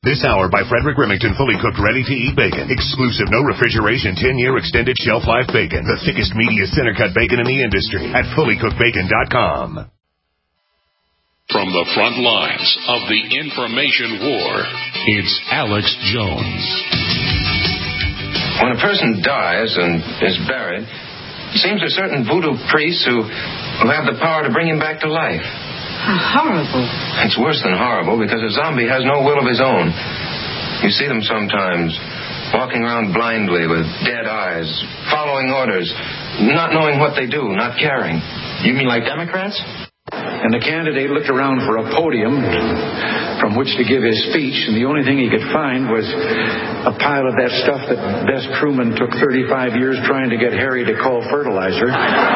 This hour by Frederick Remington, fully cooked, ready-to-eat bacon. Exclusive, no refrigeration, 10-year extended shelf life bacon. The thickest, meatiest center-cut bacon in the industry at fullycookedbacon.com. From the front lines of the information war, it's Alex Jones. When a person dies and is buried, it seems there are certain voodoo priests who have the power to bring him back to life. How horrible. It's worse than horrible because a zombie has no will of his own. You see them sometimes walking around blindly with dead eyes, following orders, not knowing what they do, not caring. You mean like Democrats? And the candidate looked around for a podium from which to give his speech, and the only thing he could find was a pile of that stuff that Bess Truman took 35 years trying to get Harry to call fertilizer.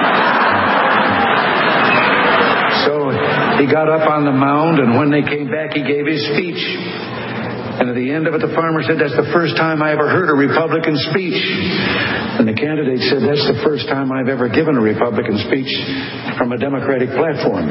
So he got up on the mound, and when they came back, he gave his speech. And at the end of it, the farmer said, "That's the first time I ever heard a Republican speech." And the candidate said, "That's the first time I've ever given a Republican speech from a Democratic platform."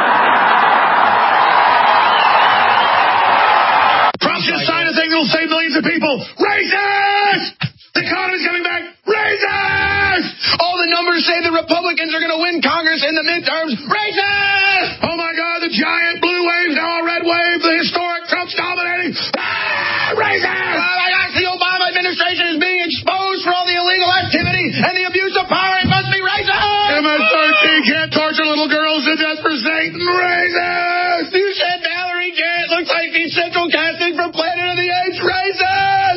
Trump just signed a thing that'll save millions of people. Racist! The economy's coming back. Racist! All the numbers say the Republicans are going to win Congress in the midterms. Racist! Oh my God, the giant blue wave's now a red wave. The historic Trump's dominating. Racist! The Obama administration is being exposed for all the illegal activity and the abuse of power. It must be racist! MS-13 can't torture little girls to death for Satan. Racist! You said Valerie Jarrett looks like the central casting from Planet of the Apes. Racist!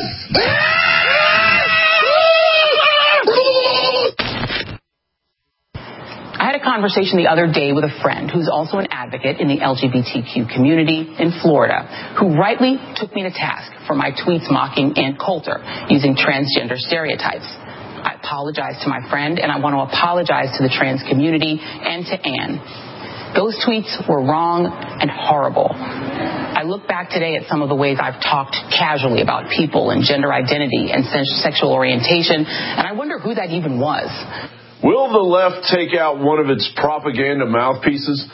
I had a conversation the other day with a friend who's also an advocate in the LGBTQ community in Florida, who rightly took me to task for my tweets mocking Ann Coulter using transgender stereotypes. I apologize to my friend, and I want to apologize to the trans community and to Ann. Those tweets were wrong and horrible. I look back today at some of the ways I've talked casually about people and gender identity and sexual orientation, and I wonder who that even was. Will the left take out one of its propaganda mouthpieces?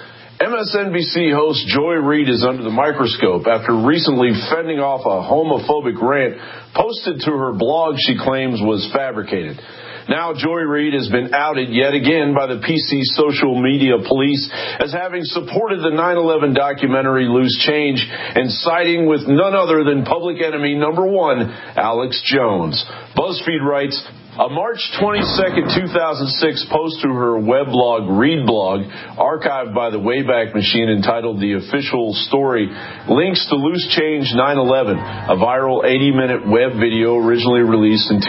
MSNBC host Joy Reid is under the microscope after recently fending off a homophobic rant posted to her blog she claims was fabricated. Now Joy Reid has been outed yet again by the PC social media police as having supported the 9/11 documentary Loose Change and siding with none other than public enemy number one, Alex Jones. BuzzFeed writes, a March 22nd, 2006 post to her weblog, Reid Blog, archived by the Wayback Machine entitled The Official Story, links to Loose Change 9/11, a viral 80-minute web video originally released in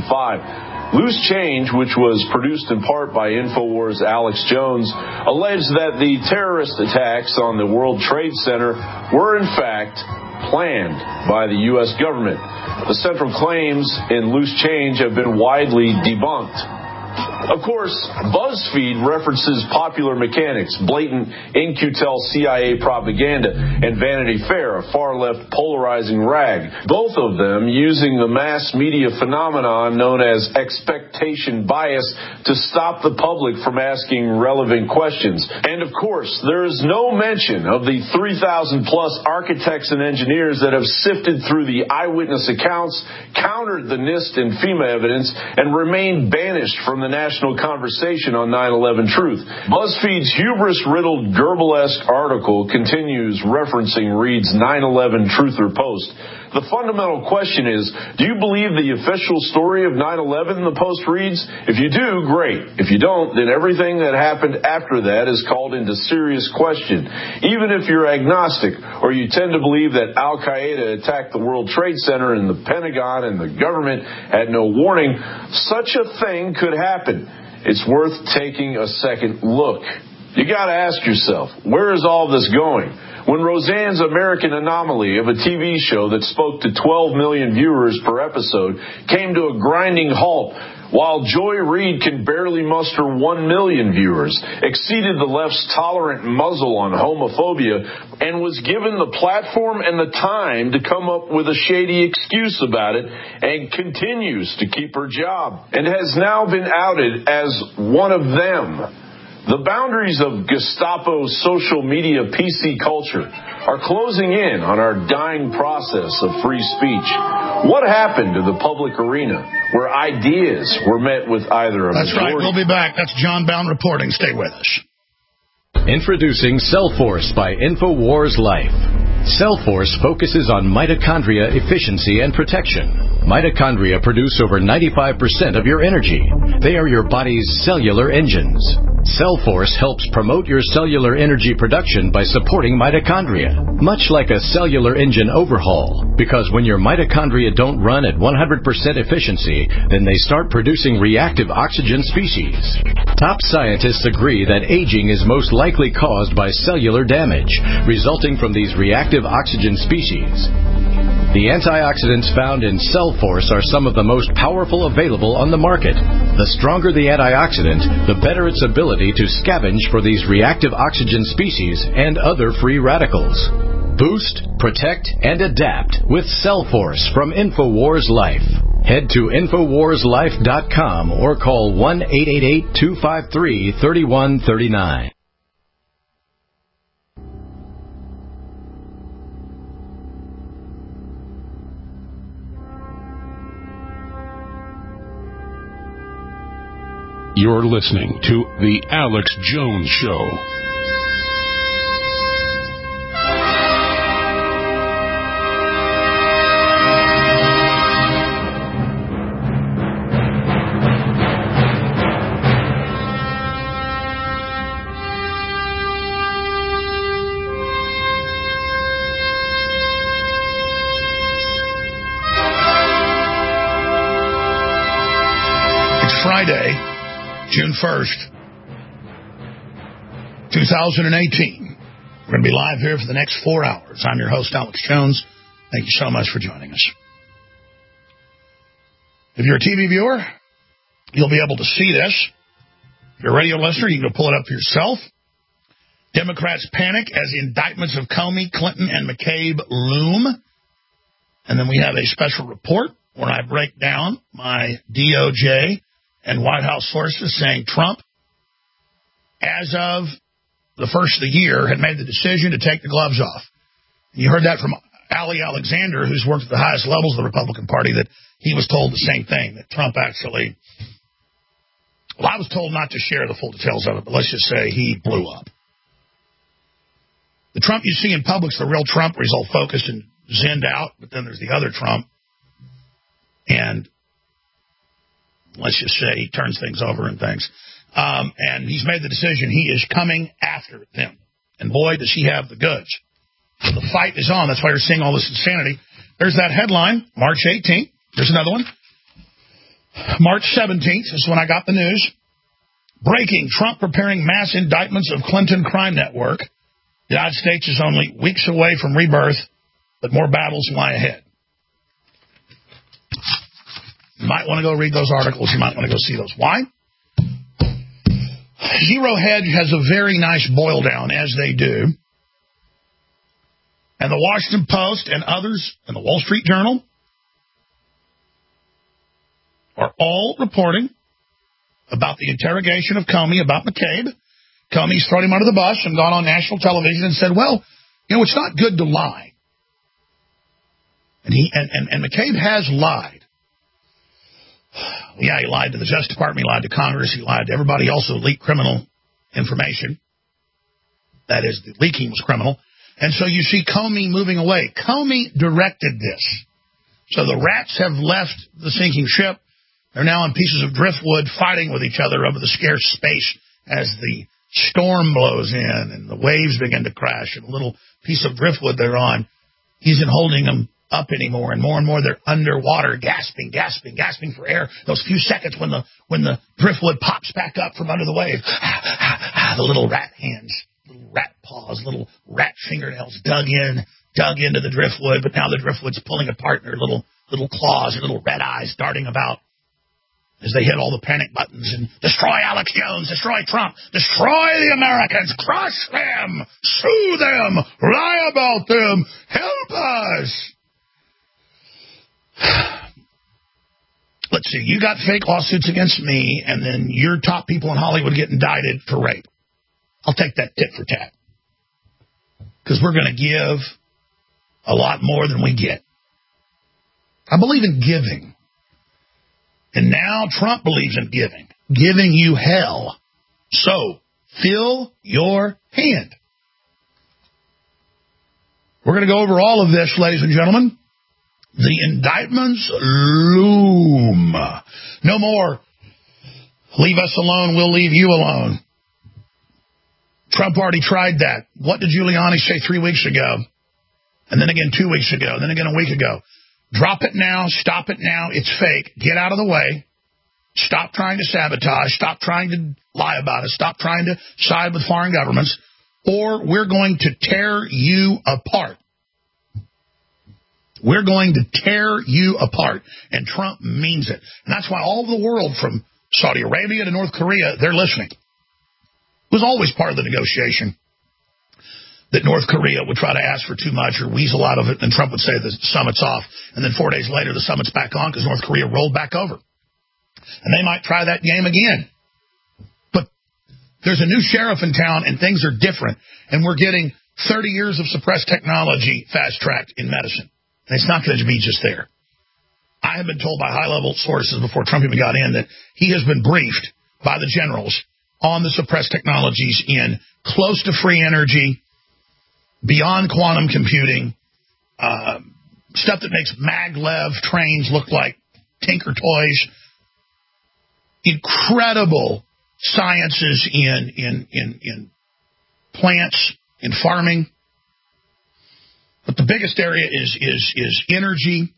2005. Loose Change, which was produced in part by InfoWars' Alex Jones, alleged that the terrorist attacks on the World Trade Center were in fact planned by the U.S. government. The central claims in Loose Change have been widely debunked. Of course, BuzzFeed references Popular Mechanics, blatant In-Q-Tel CIA propaganda, and Vanity Fair, a far-left polarizing rag, both of them using the mass media phenomenon known as expectation bias to stop the public from asking relevant questions. And of course, there is no mention of the 3,000-plus architects and engineers that have sifted through the eyewitness accounts, countered the NIST and FEMA evidence, and remained banished from the national conversation on 9/11 truth. BuzzFeed's hubris-riddled Goebbels-esque article continues referencing Reid's 9/11 truther post. The fundamental question is, do you believe the official story of 9/11, the post reads? If you do, great. If you don't, then everything that happened after that is called into serious question. Even if you're agnostic or you tend to believe that Al-Qaeda attacked the World Trade Center and the Pentagon and the government had no warning, such a thing could happen. It's worth taking a second look. You got to ask yourself, where is all this going? When Roseanne's American Anomaly of a TV show that spoke to 12 million viewers per episode came to a grinding halt, while Joy Reid can barely muster 1 million viewers, exceeded the left's tolerant muzzle on homophobia, and was given the platform and the time to come up with a shady excuse about it, and continues to keep her job, and has now been outed as one of them. The boundaries of Gestapo social media PC culture are closing in on our dying process of free speech. What happened to the public arena where ideas were met with either a That's majority... right. We'll be back. That's John Bound reporting. Stay with us. Introducing Cellforce by InfoWars Life. Cellforce focuses on mitochondria efficiency and protection. Mitochondria produce over 95% of your energy. They are your body's cellular engines. Cellforce helps promote your cellular energy production by supporting mitochondria, much like a cellular engine overhaul, because when your mitochondria don't run at 100% efficiency, then they start producing reactive oxygen species. Top scientists agree that aging is most likely caused by cellular damage, resulting from these reactive oxygen species. The antioxidants found in Cellforce are some of the most powerful available on the market. The stronger the antioxidant, the better its ability to scavenge for these reactive oxygen species and other free radicals. Boost, protect, and adapt with Cellforce from InfoWars Life. Head to InfoWarsLife.com or call 1-888-253-3139. You're listening to The Alex Jones Show. It's Friday, June 1st, 2018. We're going to be live here for the next 4 hours. I'm your host, Alex Jones. Thank you so much for joining us. If you're a TV viewer, you'll be able to see this. If you're a radio listener, you can go pull it up for yourself. Democrats panic as indictments of Comey, Clinton, and McCabe loom. And then we have a special report where I break down my DOJ and White House sources saying Trump, as of the first of the year, had made the decision to take the gloves off. And you heard that from Ali Alexander, who's worked at the highest levels of the Republican Party, that he was told the same thing, that Trump actually... Well, I was told not to share the full details of it, but let's just say he blew up. The Trump you see in public's the real Trump, where he's all focused and zenned out, but then there's the other Trump. And let's just say he turns things over and things. And he's made the decision he is coming after them. And boy, does he have the goods. So the fight is on. That's why you're seeing all this insanity. There's that headline, March 18th. There's another one. March 17th is when I got the news. Breaking, Trump preparing mass indictments of Clinton crime network. The United States is only weeks away from rebirth, but more battles lie ahead. You might want to go read those articles. You might want to go see those. Why? Zero Hedge has a very nice boil down, as they do. And the Washington Post and others and the Wall Street Journal are all reporting about the interrogation of Comey, about McCabe. Comey's thrown him under the bus and gone on national television and said, well, you know, it's not good to lie. And McCabe has lied. Yeah, he lied to the Justice Department, he lied to Congress, he lied to everybody. He also leaked criminal information. That is, the leaking was criminal. And so you see Comey moving away. Comey directed this. So the rats have left the sinking ship. They're now on pieces of driftwood fighting with each other over the scarce space as the storm blows in and the waves begin to crash and a little piece of driftwood they're on isn't holding them up anymore, and more they're underwater, gasping for air. Those few seconds when the driftwood pops back up from under the wave, the little rat hands, little rat paws, little rat fingernails dug into the driftwood, but now the driftwood's pulling apart, and their little claws and little red eyes darting about as they hit all the panic buttons and destroy Alex Jones, destroy Trump, destroy the Americans, crush them, sue them, lie about them, help us. Let's see, you got fake lawsuits against me, and then your top people in Hollywood get indicted for rape. I'll take that tit for tat. Because we're going to give a lot more than we get. I believe in giving. And now Trump believes in giving. Giving you hell. So, fill your hand. We're going to go over all of this, ladies and gentlemen. The indictments loom. No more, leave us alone, we'll leave you alone. Trump already tried that. What did Giuliani say 3 weeks ago? And then again 2 weeks ago, and then again a week ago. Drop it now, stop it now, it's fake. Get out of the way. Stop trying to sabotage. Stop trying to lie about it. Stop trying to side with foreign governments. Or we're going to tear you apart. We're going to tear you apart. And Trump means it. And that's why all over the world, from Saudi Arabia to North Korea, they're listening. It was always part of the negotiation that North Korea would try to ask for too much or weasel out of it, and Trump would say the summit's off. And then 4 days later, the summit's back on because North Korea rolled back over. And they might try that game again. But there's a new sheriff in town, and things are different. And we're getting 30 years of suppressed technology fast-tracked in medicine. And it's not going to be just there. I have been told by high-level sources before Trump even got in that he has been briefed by the generals on the suppressed technologies in close to free energy, beyond quantum computing, stuff that makes maglev trains look like Tinker toys, incredible sciences in plants, in farming. But the biggest area is energy,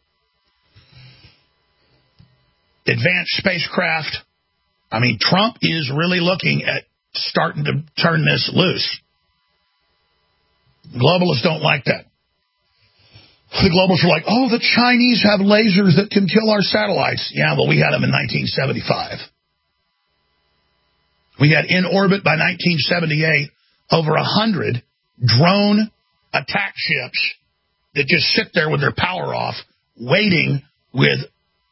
advanced spacecraft. I mean, Trump is really looking at starting to turn this loose. Globalists don't like that. The globalists are like, oh, the Chinese have lasers that can kill our satellites. Yeah, well, we had them in 1975. We had in orbit by 1978 over 100 drone attack ships that just sit there with their power off, waiting with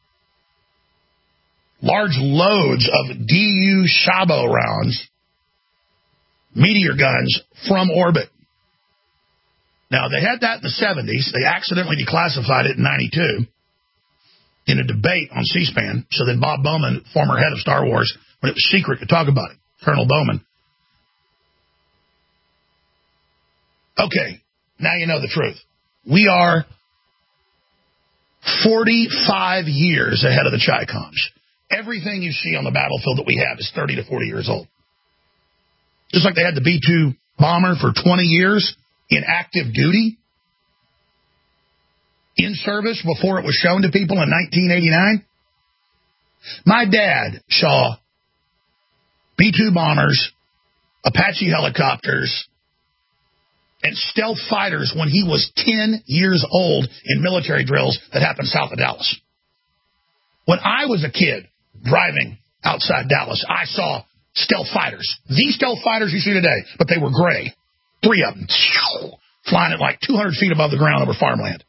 large loads of DU Shabo rounds, meteor guns, from orbit. Now, they had that in the 70s. They accidentally declassified it in 92 in a debate on C-SPAN. So then Bob Bowman, former head of Star Wars, when it was secret, could talk about it. Colonel Bowman. Okay, now you know the truth. We are 45 years ahead of the Chi-Coms. Everything you see on the battlefield that we have is 30 to 40 years old. Just like they had the B-2 bomber for 20 years in active duty, in service before it was shown to people in 1989. My dad saw B-2 bombers, Apache helicopters, and stealth fighters when he was 10 years old in military drills that happened south of Dallas. When I was a kid driving outside Dallas, I saw stealth fighters. These stealth fighters you see today, but they were gray. 3 of them flying at like 200 feet above the ground over farmland.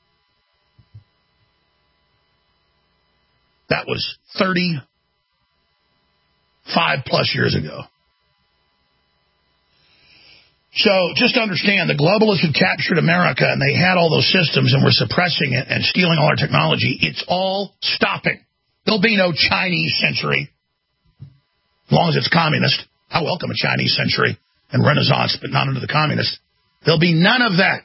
That was 35 plus years ago. So just understand, the globalists had captured America, and they had all those systems and were suppressing it and stealing all our technology. It's all stopping. There'll be no Chinese century as long as it's communist. I welcome a Chinese century and Renaissance, but not under the communists. There'll be none of that.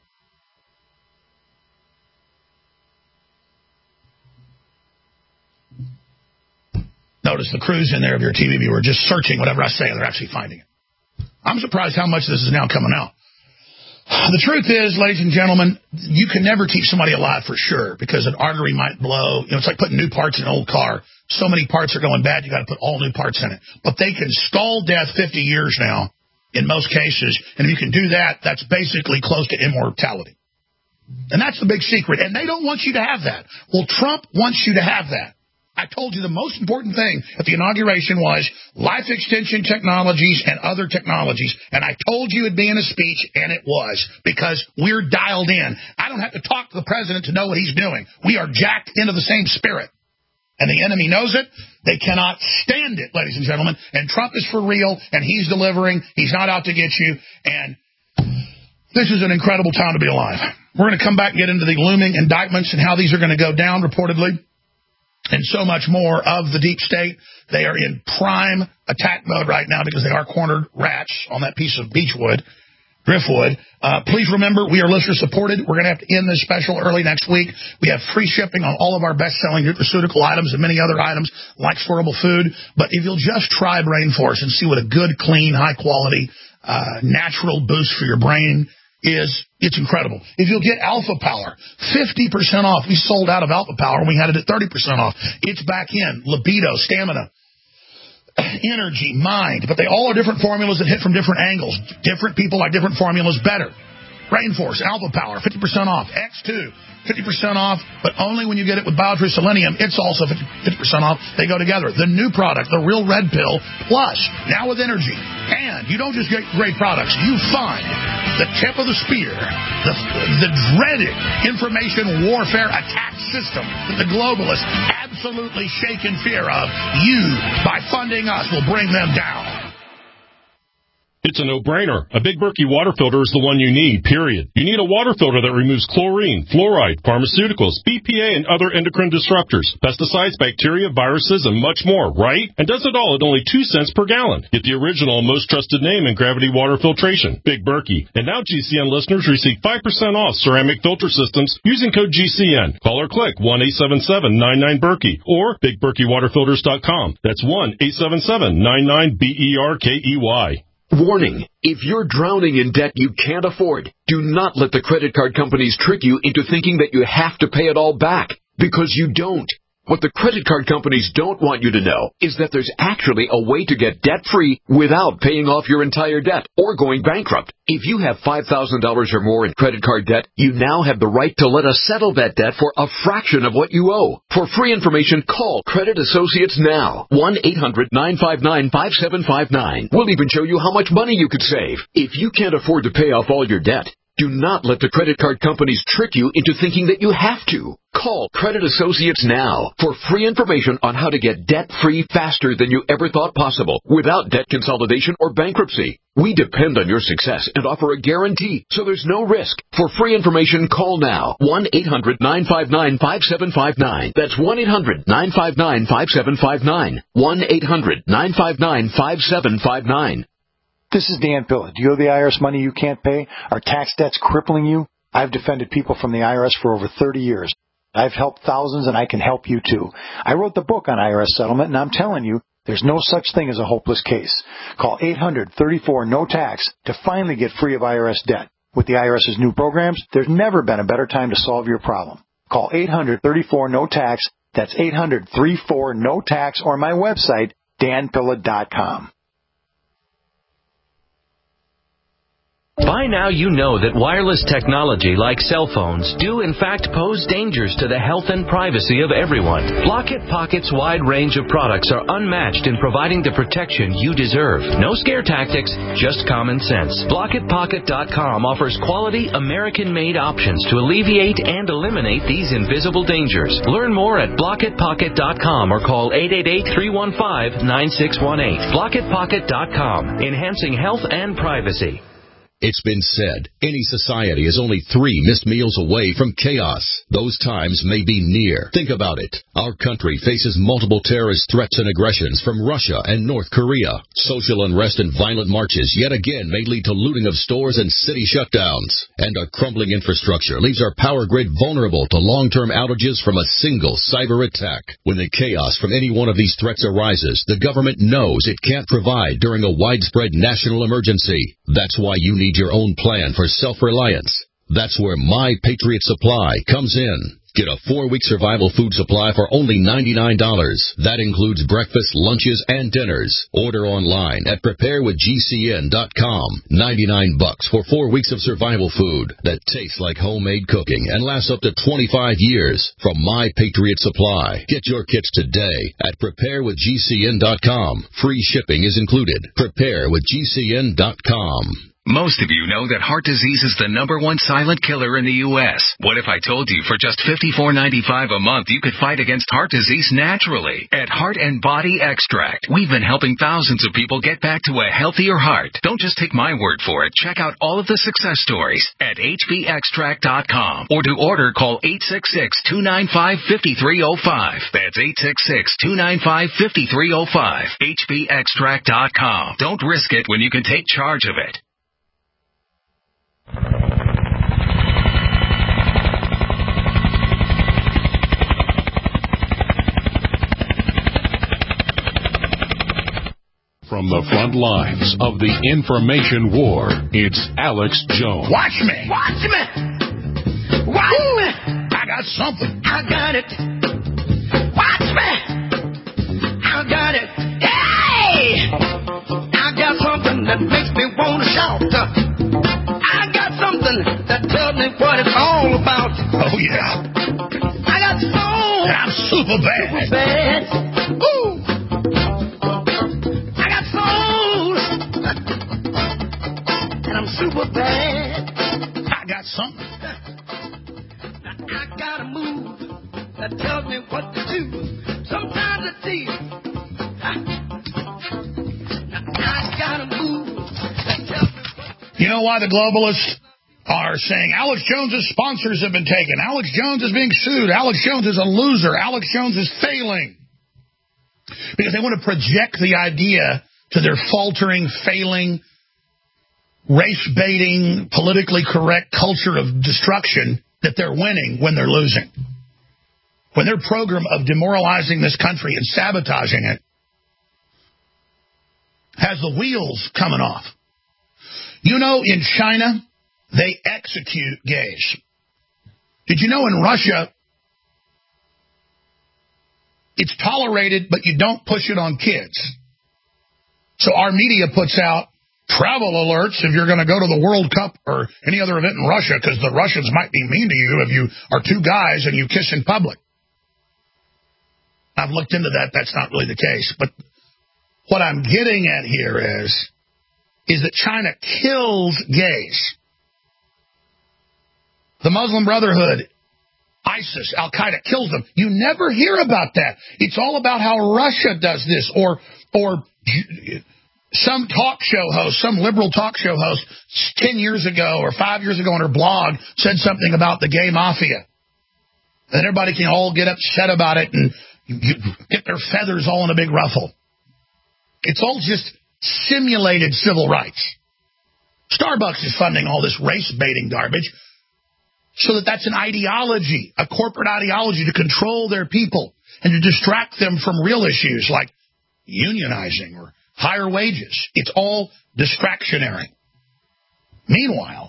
Notice the crews in there of your TV viewer just searching whatever I say, and they're actually finding it. I'm surprised how much this is now coming out. The truth is, ladies and gentlemen, you can never keep somebody alive for sure because an artery might blow. You know, it's like putting new parts in an old car. So many parts are going bad, you got to put all new parts in it. But they can stall death 50 years now in most cases. And if you can do that, that's basically close to immortality. And that's the big secret. And they don't want you to have that. Well, Trump wants you to have that. I told you the most important thing at the inauguration was life extension technologies and other technologies. And I told you it'd be in a speech, and it was, because we're dialed in. I don't have to talk to the president to know what he's doing. We are jacked into the same spirit. And the enemy knows it. They cannot stand it, ladies and gentlemen. And Trump is for real, and he's delivering. He's not out to get you. And this is an incredible time to be alive. We're going to come back and get into the looming indictments and how these are going to go down, reportedly, and so much more of the deep state. They are in prime attack mode right now because they are cornered rats on that piece of driftwood. Please remember, we are listener-supported. We're going to have to end this special early next week. We have free shipping on all of our best-selling nutraceutical items and many other items like storable food. But if you'll just try Brain Force and see what a good, clean, high-quality, natural boost for your brain is, it's incredible. If you'll get Alpha Power, 50% off. We sold out of Alpha Power and we had it at 30% off. It's back in. Libido, stamina, energy, mind. But they all are different formulas that hit from different angles. Different people like different formulas better. Brain Force, Alpha Power, 50% off. X2, 50% off, but only when you get it with Biotrue Selenium. It's also 50% off. They go together. The new product, the Real Red Pill Plus, now with energy. And you don't just get great products. You find the tip of the spear, the dreaded information warfare attack system that the globalists absolutely shake in fear of. You, by funding us, will bring them down. It's a no-brainer. A Big Berkey water filter is the one you need, period. You need a water filter that removes chlorine, fluoride, pharmaceuticals, BPA, and other endocrine disruptors, pesticides, bacteria, viruses, and much more, right? And does it all at only 2 cents per gallon. Get the original and most trusted name in gravity water filtration, Big Berkey. And now GCN listeners receive 5% off ceramic filter systems using code GCN. Call or click 1-877-99-BERKEY or BigBerkeyWaterFilters.com. That's 1-877-99-BERKEY. Warning, if you're drowning in debt you can't afford, do not let the credit card companies trick you into thinking that you have to pay it all back, because you don't. What the credit card companies don't want you to know is that there's actually a way to get debt-free without paying off your entire debt or going bankrupt. If you have $5,000 or more in credit card debt, you now have the right to let us settle that debt for a fraction of what you owe. For free information, call Credit Associates now. 1-800-959-5759. We'll even show you how much money you could save. If you can't afford to pay off all your debt, do not let the credit card companies trick you into thinking that you have to. Call Credit Associates now for free information on how to get debt-free faster than you ever thought possible without debt consolidation or bankruptcy. We depend on your success and offer a guarantee, so there's no risk. For free information, call now. 1-800-959-5759. That's 1-800-959-5759. 1-800-959-5759. This is Dan Pilla. Do you owe the IRS money you can't pay? Are tax debts crippling you? I've defended people from the IRS for over 30 years. I've helped thousands, and I can help you too. I wrote the book on IRS settlement, and I'm telling you, there's no such thing as a hopeless case. Call 800-34-NO-TAX to finally get free of IRS debt. With the IRS's new programs, there's never been a better time to solve your problem. Call 800-34-NO-TAX. That's 800-34-NO-TAX, or my website, danpilla.com. By now you know that wireless technology like cell phones do in fact pose dangers to the health and privacy of everyone. Blockit Pocket's wide range of products are unmatched in providing the protection you deserve. No scare tactics, just common sense. BlockitPocket.com offers quality American-made options to alleviate and eliminate these invisible dangers. Learn more at BlockitPocket.com or call 888-315-9618. BlockitPocket.com, enhancing health and privacy. It's been said, any society is only 3 missed meals away from chaos. Those times may be near. Think about it. Our country faces multiple terrorist threats and aggressions from Russia and North Korea. Social unrest and violent marches yet again may lead to looting of stores and city shutdowns. And a crumbling infrastructure leaves our power grid vulnerable to long-term outages from a single cyber attack. When the chaos from any one of these threats arises, the government knows it can't provide during a widespread national emergency. That's why you need your own plan for self-reliance. That's where My Patriot Supply comes in. Get a 4-week survival food supply for only $99. That includes breakfast, lunches, and dinners. Order online at preparewithgcn.com. $99 for 4 weeks of survival food that tastes like homemade cooking and lasts up to 25 years from My Patriot Supply. Get your kits today at preparewithgcn.com. Free shipping is included. Preparewithgcn.com. Most of you know that heart disease is the #1 silent killer in the U.S. What if I told you for just $54.95 a month you could fight against heart disease naturally? At Heart and Body Extract, we've been helping thousands of people get back to a healthier heart. Don't just take my word for it. Check out all of the success stories at hbextract.com. Or to order, call 866-295-5305. That's 866-295-5305. hbextract.com. Don't risk it when you can take charge of it. From the front lines of the information war, it's Alex Jones. Watch me! Watch me! Watch me! I got something. I got it. Watch me! I got it. Hey! I got something that makes me want to shout. I got something that tells me what it's all about. Oh, yeah. I got soul. I'm super bad. Super bad. Ooh. I got soul. And I'm super bad. I got something. Now, I got a move that tells me what to do. Sometimes it's easy. Now, I got a move that tells me. You know why the globalists are saying Alex Jones's sponsors have been taken? Alex Jones is being sued. Alex Jones is a loser. Alex Jones is failing. Because they want to project the idea to their faltering, failing, race-baiting, politically correct culture of destruction that they're winning when they're losing. When their program of demoralizing this country and sabotaging it has the wheels coming off. You know, in China, they execute gays. Did you know in Russia, it's tolerated, but you don't push it on kids? So our media puts out travel alerts if you're going to go to the World Cup or any other event in Russia, because the Russians might be mean to you if you are two guys and you kiss in public. I've looked into that. That's not really the case. But what I'm getting at here is that China kills gays. The Muslim Brotherhood, ISIS, Al-Qaeda kills them. You never hear about that. It's all about how Russia does this, or some talk show host, some liberal talk show host 10 years ago or 5 years ago on her blog said something about the gay mafia. And everybody can all get upset about it and you get their feathers all in a big ruffle. It's all just simulated civil rights. Starbucks is funding all this race-baiting garbage so that's an ideology, a corporate ideology to control their people and to distract them from real issues like unionizing or higher wages. It's all distractionary. Meanwhile,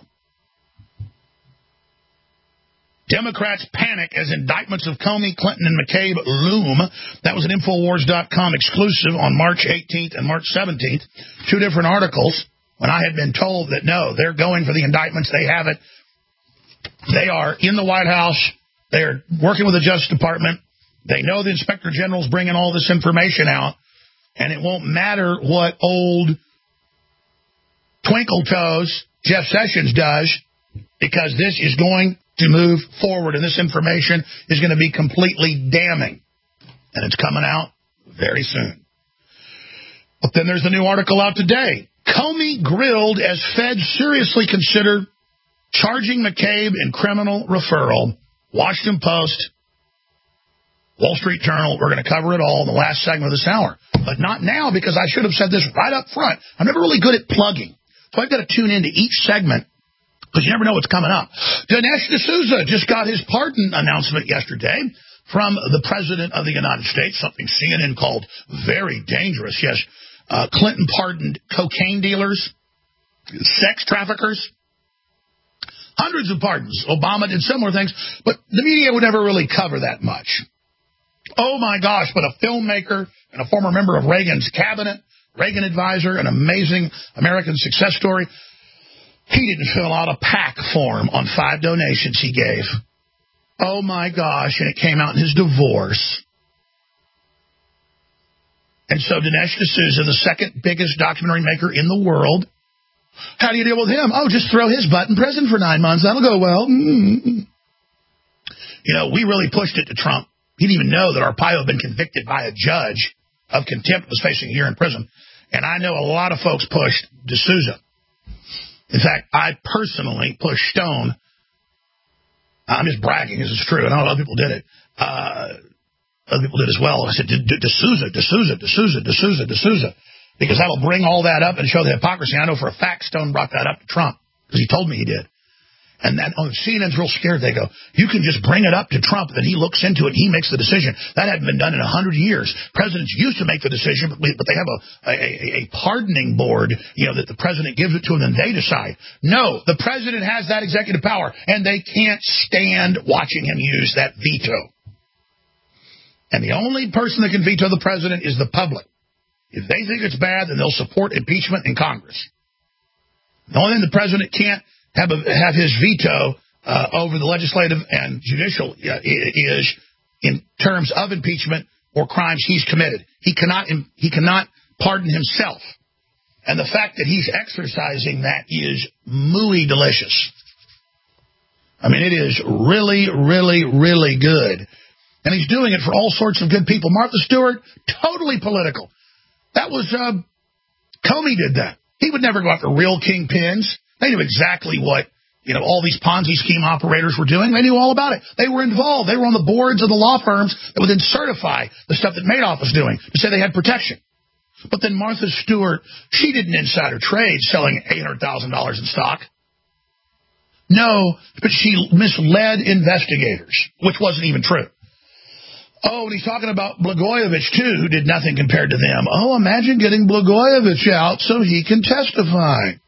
Democrats panic as indictments of Comey, Clinton, and McCabe loom. That was an Infowars.com exclusive on March 18th and March 17th. Two different articles when I had been told that, no, they're going for the indictments. They have it. They are in the White House. They're working with the Justice Department. They know the Inspector General's bringing all this information out, and it won't matter what old twinkle toes Jeff Sessions does, because this is going to move forward, and this information is going to be completely damning, and it's coming out very soon. But then there's the new article out today. Comey grilled as feds seriously consider charging McCabe in criminal referral. Washington Post, Wall Street Journal. We're going to cover it all in the last segment of this hour. But not now, because I should have said this right up front. I'm never really good at plugging. So I've got to tune into each segment, because you never know what's coming up. Dinesh D'Souza just got his pardon announcement yesterday from the President of the United States, something CNN called very dangerous. Yes, Clinton pardoned cocaine dealers, sex traffickers, hundreds of pardons. Obama did similar things, but the media would never really cover that much. Oh, my gosh, but a filmmaker and a former member of Reagan's cabinet, Reagan advisor, an amazing American success story, he didn't fill out a PAC form on 5 donations he gave. Oh, my gosh, and it came out in his divorce. And so Dinesh D'Souza, the second biggest documentary maker in the world, How do you deal with him? Oh, just throw his butt in prison for 9 months. That'll go well. Mm-hmm. You know, we really pushed it to Trump. He didn't even know that Arpaio had been convicted by a judge of contempt, was facing a year in prison. And I know a lot of folks pushed D'Souza. In fact, I personally pushed Stone. I'm just bragging. This is true. I know a lot of people did it. Other people did as well. I said, D'Souza. Because that'll bring all that up and show the hypocrisy. I know for a fact Stone brought that up to Trump because he told me he did. And then CNN's real scared. They go, you can just bring it up to Trump, then he looks into it, and he makes the decision. That hadn't been done in 100 years. Presidents used to make the decision, but they have a pardoning board, you know, that the president gives it to them, and they decide. No, the president has that executive power, and they can't stand watching him use that veto. And the only person that can veto the president is the public. If they think it's bad, then they'll support impeachment in Congress. The only thing the president can't have his veto over the legislative and judicial is in terms of impeachment or crimes he's committed. He cannot pardon himself. And the fact that he's exercising that is muy delicious. I mean, it is really, really, really good. And he's doing it for all sorts of good people. Martha Stewart, totally political. That was, Comey did that. He would never go after real kingpins. They knew exactly what, you know, all these Ponzi scheme operators were doing. They knew all about it. They were involved. They were on the boards of the law firms that would then certify the stuff that Madoff was doing to say they had protection. But then Martha Stewart, she didn't insider trade selling $800,000 in stock. No, but she misled investigators, which wasn't even true. Oh, and he's talking about Blagojevich, too, who did nothing compared to them. Oh, imagine getting Blagojevich out so he can testify.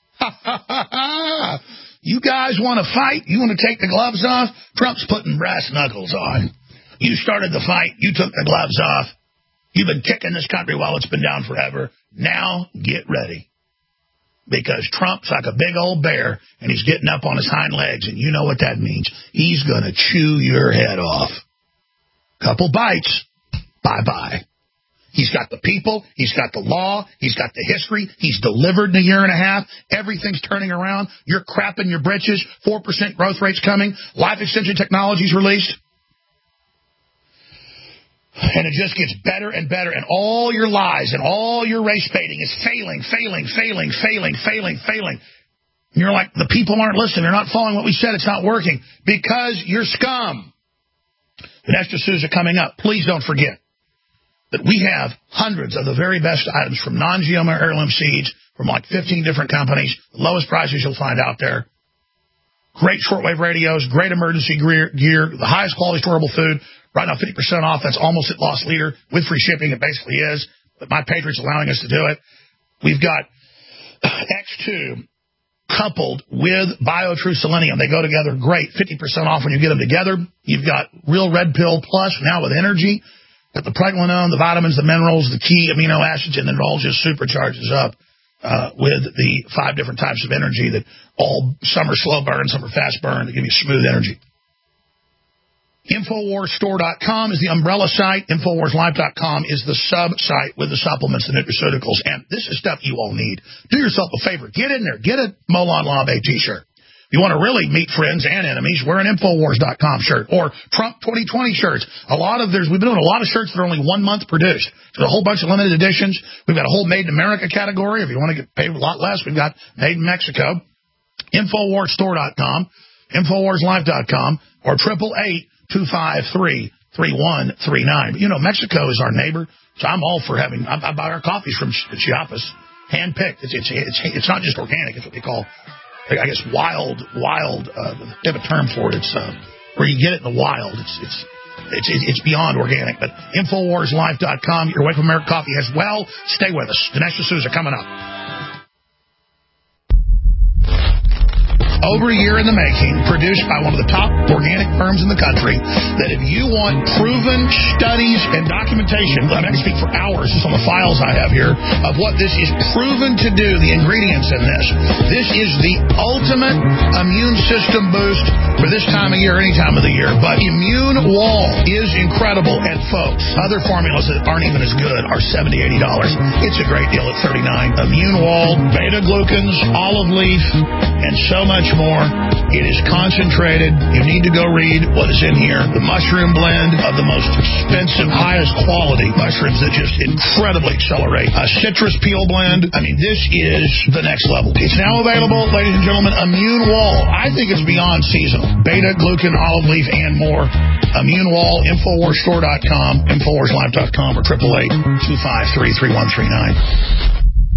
You guys want to fight? You want to take the gloves off? Trump's putting brass knuckles on. You started the fight. You took the gloves off. You've been kicking this country while it's been down forever. Now get ready. Because Trump's like a big old bear, and he's getting up on his hind legs, and you know what that means. He's going to chew your head off. Couple bites. Bye-bye. He's got the people. He's got the law. He's got the history. He's delivered in a year and a half. Everything's turning around. You're crapping your britches. 4% growth rate's coming. Life extension technology's released. And it just gets better and better. And all your lies and all your race baiting is failing. And you're like, the people aren't listening. They're not following what we said. It's not working. Because you're scum. Dinesh D'Souza coming up. Please don't forget that we have hundreds of the very best items from non-GMO heirloom seeds from like 15 different companies, the lowest prices you'll find out there. Great shortwave radios, great emergency gear, the highest quality storable food. Right now, 50% off. That's almost at loss leader with free shipping. It basically is. But my Patriot's allowing us to do it. We've got X2 coupled with BioTrue Selenium. They go together great. 50% off when you get them together. You've got Real Red Pill Plus now with energy. Got the pregnenolone, the vitamins, the minerals, the key amino acids, and then it all just supercharges up with the 5 different types of energy that all, some are slow burn, some are fast burn, to give you smooth energy. InfoWarsStore.com is the umbrella site. InfoWarsLife.com is the sub-site with the supplements and nutraceuticals. And this is stuff you all need. Do yourself a favor. Get in there. Get a Molon Labe t-shirt. If you want to really meet friends and enemies, wear an InfoWars.com shirt or Trump 2020 shirts. We've been doing a lot of shirts that are only 1 month produced. There's a whole bunch of limited editions. We've got a whole Made in America category. If you want to get paid a lot less, we've got Made in Mexico. InfoWarsStore.com, InfoWarsLife.com, or 888-253-3139. But, you know, Mexico is our neighbor, so I'm all for having. I buy our coffees from Chiapas, hand-picked. It's not just organic. It's what they call, I guess, wild. They have a term for it. It's where you get it in the wild. It's beyond organic. But InfoWarsLife.com. Your Way from America coffee as well. Stay with us. Dinesh D'Souza coming up. over a year in the making, produced by one of the top organic firms in the country, that if you want proven studies and documentation, I can speak for hours just on the files I have here, of what this is proven to do, the ingredients in this. This is the ultimate immune system boost for this time of year, any time of the year. But Immune Wall is incredible. And folks, other formulas that aren't even as good are $70, $80. It's a great deal at $39. Immune Wall, beta-glucans, olive leaf, and so much more. It is concentrated. You need to go read what is in here. The mushroom blend of the most expensive, highest quality mushrooms that just incredibly accelerate. A citrus peel blend. I mean, this is the next level. It's now available, ladies and gentlemen. Immune Wall. I think it's beyond seasonal. Beta-glucan, olive leaf, and more. Immune Wall, InfoWarsStore.com, InfoWarsLive.com, or 888-253-3139.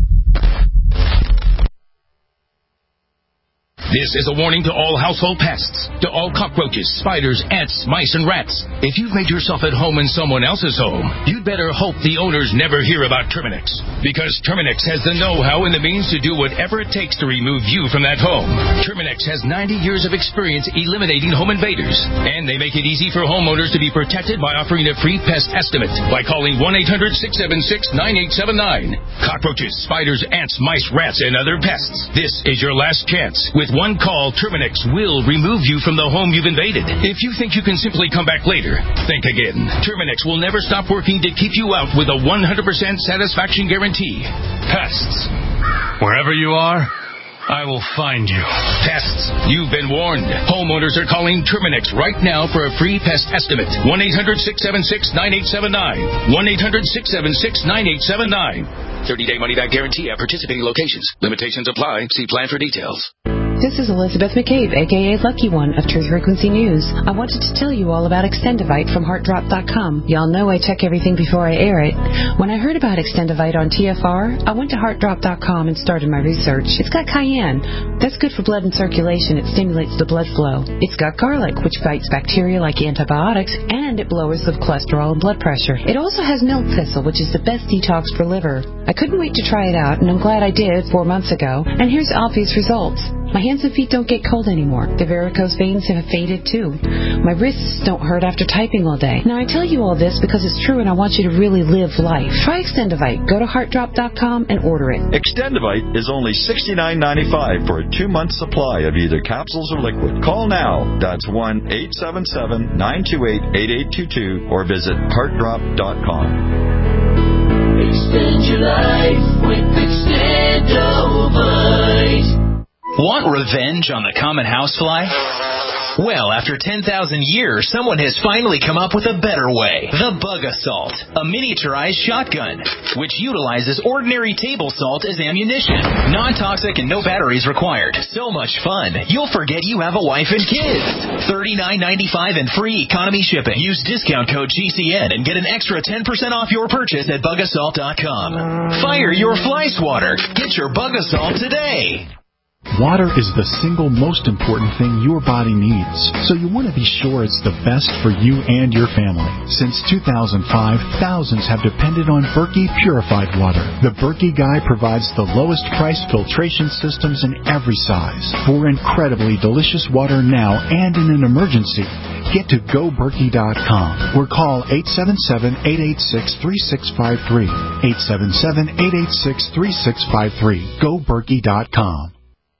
This is a warning to all household pests, to all cockroaches, spiders, ants, mice, and rats. If you've made yourself at home in someone else's home, you'd better hope the owners never hear about Terminix. Because Terminix has the know-how and the means to do whatever it takes to remove you from that home. Terminix has 90 years of experience eliminating home invaders. And they make it easy for homeowners to be protected by offering a free pest estimate by calling 1-800-676-9879. Cockroaches, spiders, ants, mice, rats, and other pests. This is your last chance. With one call, Terminix will remove you from the home you've invaded. If you think you can simply come back later, think again. Terminix will never stop working to keep you out with a 100% satisfaction guarantee. Pests. Wherever you are, I will find you. Pests. You've been warned. Homeowners are calling Terminix right now for a free pest estimate. 1-800-676-9879. 1-800-676-9879. 30-day money-back guarantee at participating locations. Limitations apply. See plan for details. This is Elizabeth McCabe, a.k.a. Lucky One of Truth Frequency News. I wanted to tell you all about Extendivite from HeartDrop.com. Y'all know I check everything before I air it. When I heard about Extendivite on TFR, I went to HeartDrop.com and started my research. It's got cayenne. That's good for blood and circulation. It stimulates the blood flow. It's got garlic, which fights bacteria like antibiotics, and it lowers the cholesterol and blood pressure. It also has milk thistle, which is the best detox for liver. I couldn't wait to try it out, and I'm glad I did 4 months ago. And here's obvious results. My hands and feet don't get cold anymore. The varicose veins have faded too. My wrists don't hurt after typing all day. Now I tell you all this because it's true and I want you to really live life. Try Extendivite. Go to HeartDrop.com and order it. Extendivite is only $69.95 for a 2-month supply of either capsules or liquid. Call now. That's 1-877-928-8822 or visit HeartDrop.com. Extend your life with Extendivite. Want revenge on the common housefly? Well, after 10,000 years, someone has finally come up with a better way. The Bug Assault, a miniaturized shotgun, which utilizes ordinary table salt as ammunition. Non-toxic and no batteries required. So much fun, you'll forget you have a wife and kids. $39.95 and free economy shipping. Use discount code GCN and get an extra 10% off your purchase at bugassault.com. Fire your fly swatter. Get your Bug Assault today. Water is the single most important thing your body needs, so you want to be sure it's the best for you and your family. Since 2005, thousands have depended on Berkey Purified Water. The Berkey Guy provides the lowest price filtration systems in every size for incredibly delicious water now and in an emergency. Get to GoBerkey.com or call 877-886-3653. 877-886-3653. GoBerkey.com.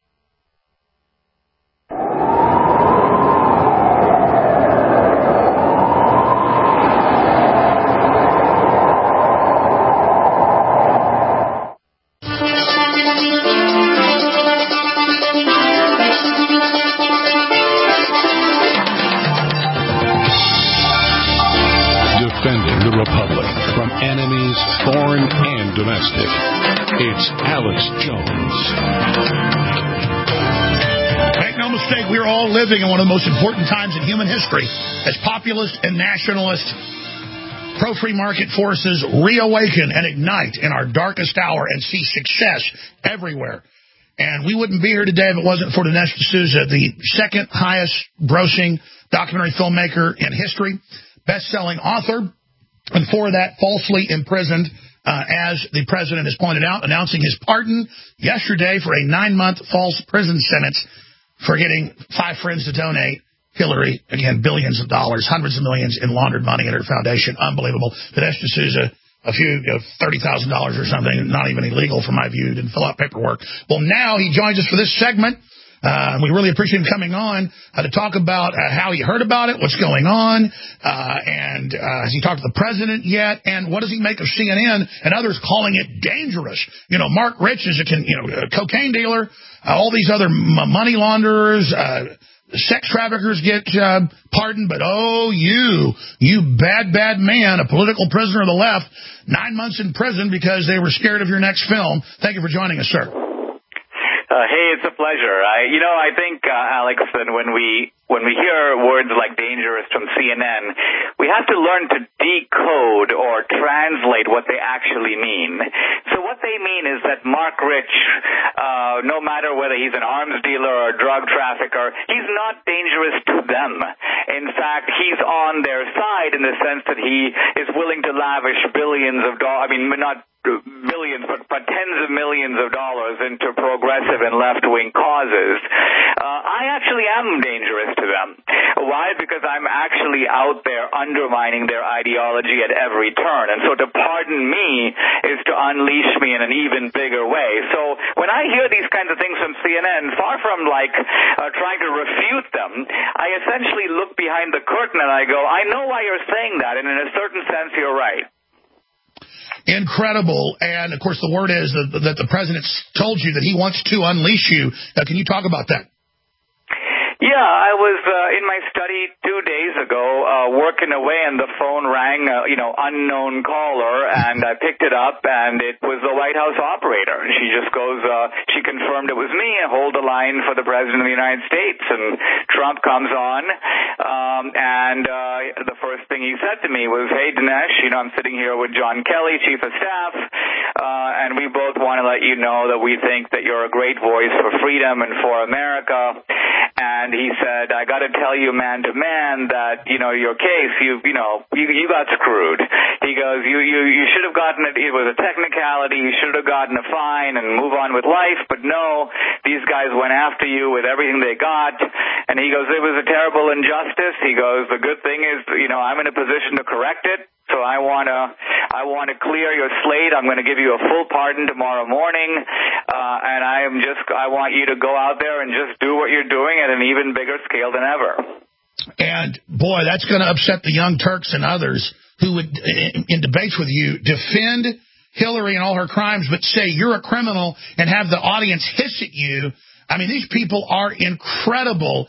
Foreign and domestic. It's Alex Jones. Make no mistake, we're all living in one of the most important times in human history as populist and nationalist pro-free market forces reawaken and ignite in our darkest hour and see success everywhere. And we wouldn't be here today if it wasn't for Dinesh D'Souza, the second highest grossing documentary filmmaker in history, best-selling author, and for that, falsely imprisoned, as the president has pointed out, announcing his pardon yesterday for a 9-month false prison sentence for getting 5 friends to donate Hillary, again, billions of dollars, hundreds of millions in laundered money at her foundation. Unbelievable. Dinesh D'Souza, a few, $30,000 or something, not even illegal from my view, didn't fill out paperwork. Well, now he joins us for this segment. We really appreciate him coming on to talk about how he heard about it, what's going on, and has he talked to the president yet, and what does he make of CNN and others calling it dangerous? Mark Rich is a cocaine dealer, all these other money launderers, sex traffickers get pardoned, but you bad man, a political prisoner of the left, 9 months in prison because they were scared of your next film. Thank you for joining us, sir. Hey, it's a pleasure. I think, Alex, that when we hear words like dangerous from CNN, we have to learn to decode or translate what they actually mean. So what they mean is that Mark Rich, no matter whether he's an arms dealer or a drug trafficker, he's not dangerous to them. In fact, he's on their side in the sense that he is willing to lavish billions of dollars, not billions, but tens of millions of dollars into progressive and left-wing causes. I actually am dangerous to them. Why? Because I'm actually out there undermining their ideology at every turn. And so to pardon me is to unleash me in an even bigger way. So when I hear these kinds of things from CNN, far from trying to refute them, I essentially look behind the curtain and I go, I know why you're saying that, and in a certain sense, you're right. Incredible. And, of course, the word is that the president told you that he wants to unleash you. Can you talk about that? Yeah, I was in my study 2 days ago working away, and the phone rang, unknown caller, and I picked it up, and it was the White House operator. And she just goes, she confirmed it was me, and hold the line for the President of the United States. And Trump comes on, and the first thing he said to me was, hey, Dinesh, I'm sitting here with John Kelly, Chief of Staff, and we both want to let you know that we think that you're a great voice for freedom and for America. And he said, I got to tell you man to man that, your case, you got screwed. He goes, you should have gotten it. It was a technicality. You should have gotten a fine and move on with life. But no, these guys went after you with everything they got. And he goes, it was a terrible injustice. He goes, the good thing is, I'm in a position to correct it. So I want to clear your slate. I'm going to give you a full pardon tomorrow morning, and I want you to go out there and just do what you're doing at an even bigger scale than ever. And boy, that's going to upset the Young Turks and others who would, in debates with you, defend Hillary and all her crimes, but say you're a criminal and have the audience hiss at you. These people are incredible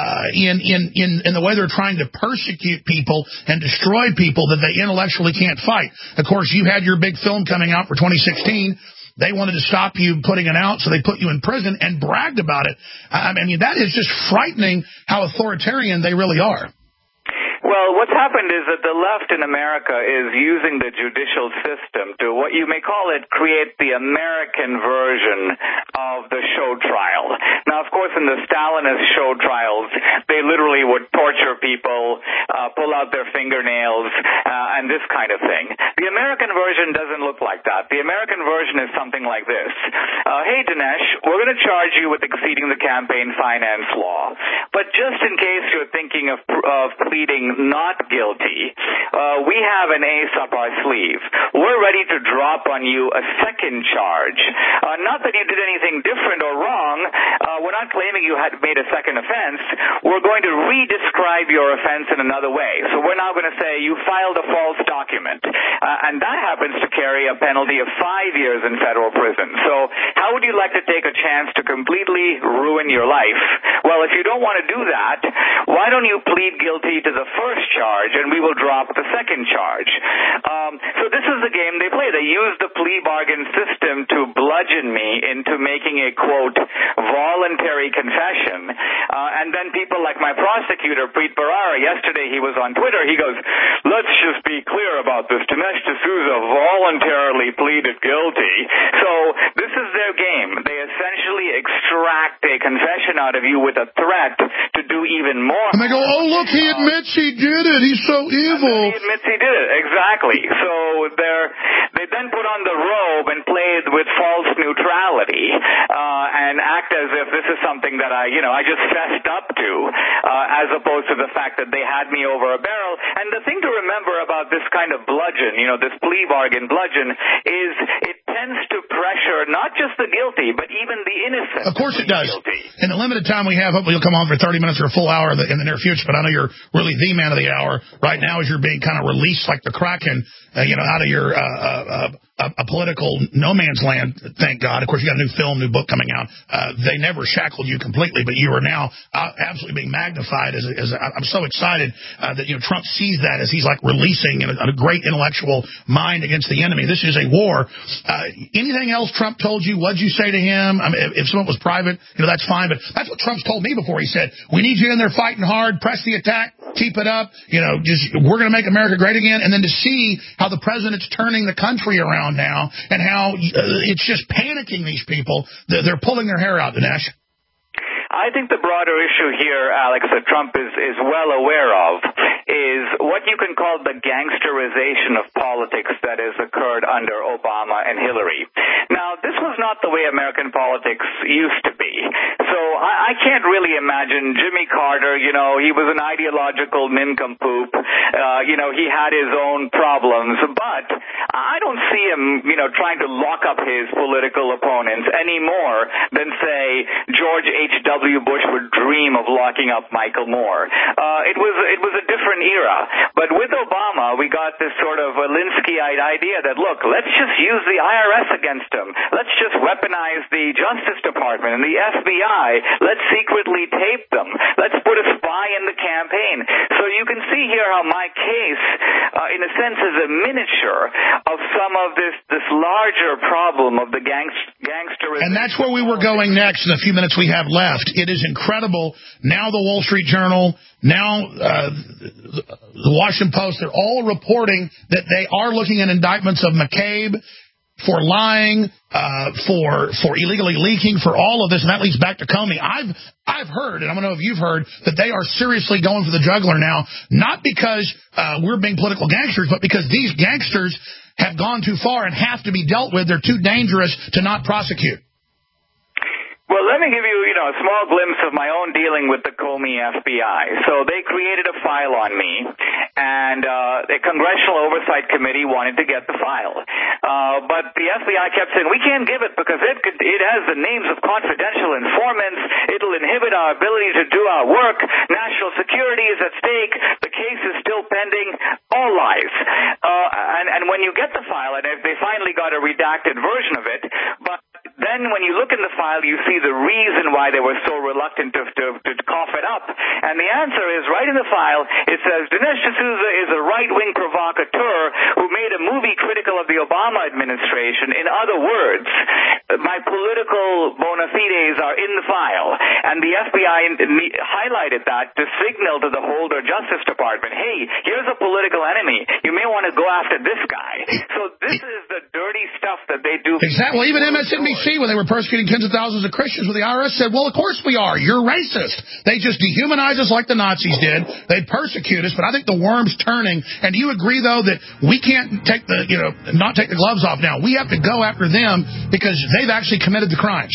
in the way they're trying to persecute people and destroy people that they intellectually can't fight. Of course, you had your big film coming out for 2016. They wanted to stop you putting it out, so they put you in prison and bragged about it. That is just frightening how authoritarian they really are. Well, what's happened is that the left in America is using the judicial system to, what you may call it, create the American version of the show trial. Now, of course, in the Stalinist show trials, they literally would torture people, pull out their fingernails, and this kind of thing. The American version doesn't look like that. The American version is something like this. Hey, Dinesh, we're going to charge you with exceeding the campaign finance law. But just in case you're thinking of pleading not guilty, we have an ace up our sleeve. We're ready to drop on you a second charge. Not that you did anything different or wrong. We're not claiming you had made a second offense. We're going to re-describe your offense in another way. So we're now going to say you filed a false document. And that happens to carry a penalty of 5 years in federal prison. So how would you like to take a chance to completely ruin your life? Well, if you don't want to do that, why don't you plead guilty to the first charge and we will drop the second charge? So this is the game they play. They use the plea bargain system to bludgeon me into making a, quote, voluntary confession. And then people like my prosecutor, Preet Bharara, yesterday he was on Twitter, he goes, let's just be clear about this. Dinesh D'Souza voluntarily pleaded guilty. So this is their game. They essentially extract a confession out of you with a threat to do even more. And they go, oh, look, he admits he did it. He's so evil. He admits he did it. Exactly. So they then put on the robe and played with false neutrality and act as if this is something that I just fessed up to, as opposed to the fact that they had me over a barrel. And the thing to remember about this kind of bludgeon, this plea bargain bludgeon, is it tends to pressure not just the guilty, but even the innocent. Of course it does. In the limited time we have, hopefully you'll come on for 30 minutes or a full hour in the near future, but I know you're really the man of the hour right now as you're being kind of released like the Kraken, out of your a political no man's land, thank God. Of course, you got a new film, new book coming out. They never shackled you completely, but you are now absolutely being magnified. I'm so excited that Trump sees that as he's like releasing a great intellectual mind against the enemy. This is a war. Anything else Trump told you? What'd you say to him? I mean, if someone was private, that's fine. But that's what Trump's told me before. He said, "We need you in there fighting hard. Press the attack. Keep it up. We're going to make America great again." And then to see how the president's turning the country around now, and how it's just panicking these people. They're pulling their hair out, Dinesh. I think the broader issue here, Alex, that Trump is well aware of is what you can call the gangsterization of politics that has occurred under Obama and Hillary. Now, this was not the way American politics used to be. So I can't really imagine Jimmy Carter, he was an ideological nincompoop. He had his own problems, but I don't see him, trying to lock up his political opponents any more than, say, George H.W. Bush would dream of locking up Michael Moore. It was a different era. But with Obama, we got this sort of Alinsky-eyed idea that, look, let's just use the IRS against him. Let's just weaponize the Justice Department and the FBI. Let's secretly tape them. Let's put a spy in the campaign. So you can see here how my case, in a sense, is a miniature of some of this larger problem of the gangsterism. And that's where we were going next in the few minutes we have left. It is incredible. Now the Wall Street Journal, now the Washington Post, they're all reporting that they are looking at indictments of McCabe for lying, for illegally leaking, for all of this, and that leads back to Comey. I've heard, and I don't know if you've heard, that they are seriously going for the jugular now, not because we're being political gangsters, but because these gangsters have gone too far and have to be dealt with. They're too dangerous to not prosecute. Well, let me give you, a small glimpse of my own dealing with the Comey FBI. So they created a file on me, and a congressional oversight committee wanted to get the file. But the FBI kept saying, we can't give it because it has the names of confidential informants. It'll inhibit our ability to do our work. National security is at stake. The case is still pending. All lies. And when you get the file, and they finally got a redacted version of it, but then when you look in the file, you see the reason why they were so reluctant to cough it up. And the answer is right in the file. It says, Dinesh D'Souza is a right-wing provocateur who made a movie critical of the Obama administration. In other words, my political bona fides are in the file. And the FBI highlighted that to signal to the Holder Justice Department, hey, here's a political enemy. You may want to go after this guy. So this is the dirty stuff that they do. Exactly. Well, even MSNBC, when they were persecuting tens of thousands of Christians with the IRS, said, well, of course we are. You're racist. They just dehumanize us like the Nazis did. They persecute us. But I think the worm's turning. And do you agree, though, that we can't take not take the gloves off now? We have to go after them because they've actually committed the crimes.